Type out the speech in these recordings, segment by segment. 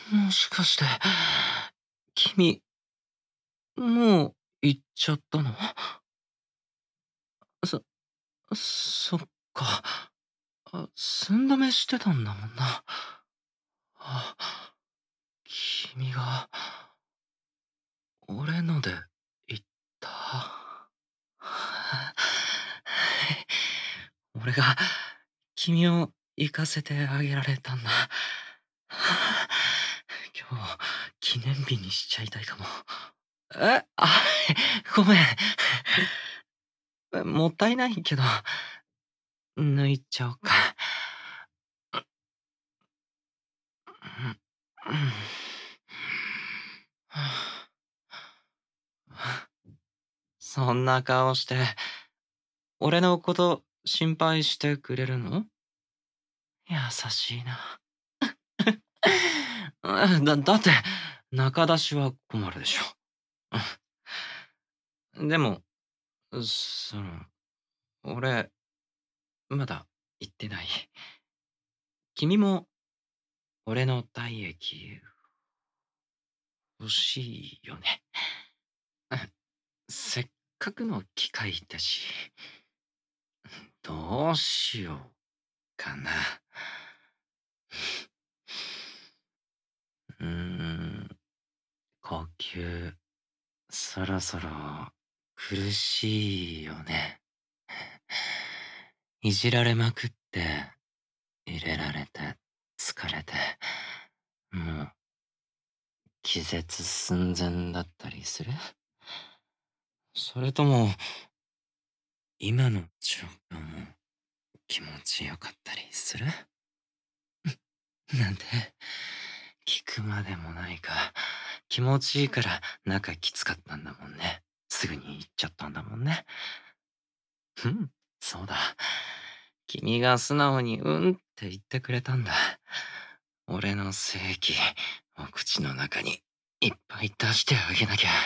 もしかして、君、もう行っちゃったの？そそっか。寸止めしてたんだもんな。あ、君が俺ので言った。俺が君を行かせてあげられたんだ。今日記念日にしちゃいたいかも。ごめん。もったいないけど、抜いちゃおうか。うん。そんな顔して、俺のこと心配してくれるの？優しいな。だって、仲出しは困るでしょ。でも、その、俺、まだ言ってない。君も俺の体液欲しいよね。せっかくの機会だし、どうしようかな。うーん、呼吸、そろそろ苦しいよね。いじられまくって、入れられて、疲れて、もう気絶寸前だったりする？それとも、今の状況も気持ちよかったりする？なんて、聞くまでもないか。気持ちいいから仲きつかったんだもんね。すぐに行っちゃったんだもんね。うん、そうだ。君が素直にうんって言ってくれたんだ。俺の精液、お口の中にいっぱい出してあげなきゃ。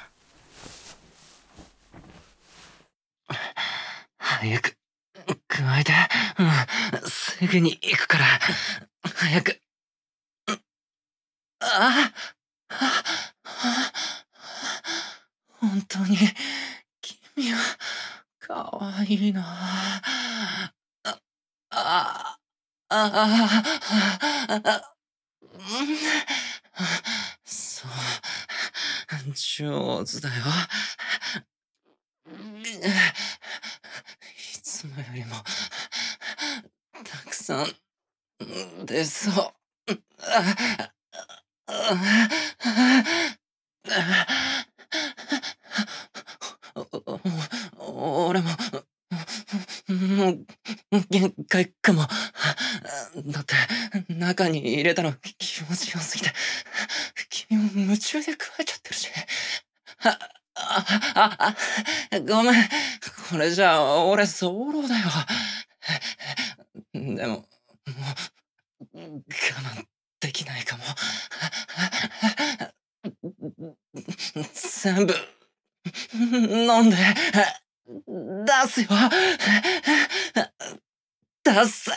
早く、加えて。すぐに行くから。早く。あ本当に、君は、かわいいな。あ、あ、うんそう、上手だよ。いつもよりも、たくさん、出そう。あ俺も、もう、限界かも。だって、中に入れたの気持ちよすぎて、君も夢中で加えちゃってるし。あ、ごめん。これじゃあ、俺、早漏だよ。でも、もう、我慢できないかも。全部、飲んで、出すよ。出す。